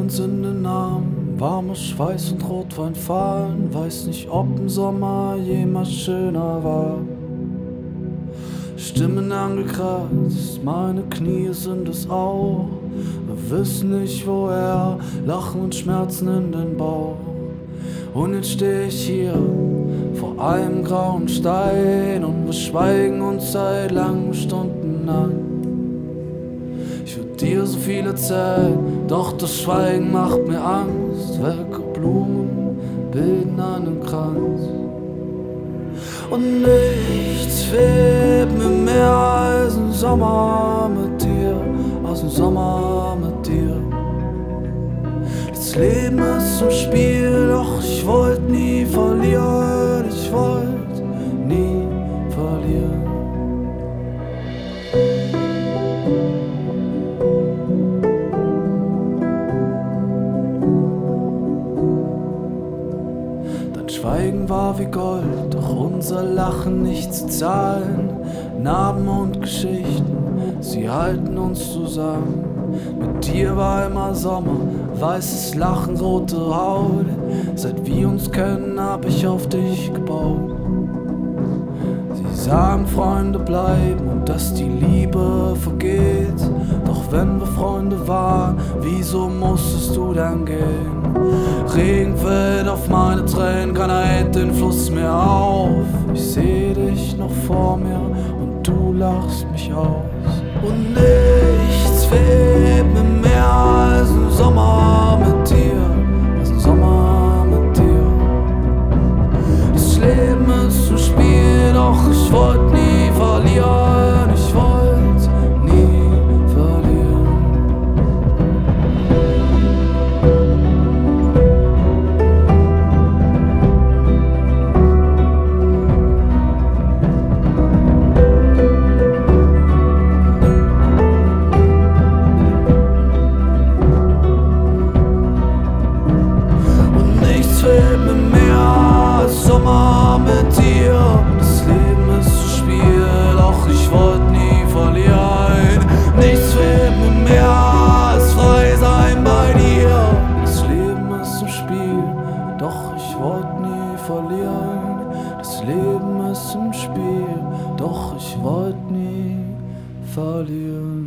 uns in den Armen, warmer Schweiß und Rotwein fallen. Weiß nicht, ob im Sommer jemals schöner war. Stimmen angekratzt, meine Knie sind es auch. Wir wissen nicht woher, Lachen und Schmerzen in den Bauch. Und jetzt steh ich hier vor einem grauen Stein und wir schweigen uns seit langen Stunden an. Ich würd dir so viel erzählen, doch das Schweigen macht mir Angst. Welke Blumen bilden einen Kranz? Und nichts fehlt mir mehr als ein Sommer mit dir, als ein Sommer mit dir. Das Leben ist ein Spiel, doch ich wollte nie verlieren, ich wollte nie verlieren. Dein Schweigen war wie Gold, doch unser Lachen nicht zu zahlen. Narben und Geschichten, sie halten uns zusammen. Mit dir war immer Sommer, weißes Lachen, rote Haut. Seit wir uns kennen, hab ich auf dich gebaut. Sie sagen, Freunde bleiben und dass die Liebe vergeht. Doch wenn wir Freunde waren, wieso musstest du dann gehen? Regen fällt auf meine Tränen, keiner hält den Fluss mehr auf. Ich seh dich noch vor mir und du lachst mich aus. Und nichts fehlt mir mehr als ein Sommer mit dir, als ein Sommer mit dir. Das Leben ist ein Spiel, doch ich wollte nie verlieren, ich wollte nie verlieren. Sommer mit dir, das Leben ist ein Spiel, doch ich wollte nie verlieren. Nichts fehlt mir mehr als frei sein bei dir. Das Leben ist ein Spiel, doch ich wollte nie verlieren. Das Leben ist ein Spiel, doch ich wollte nie verlieren.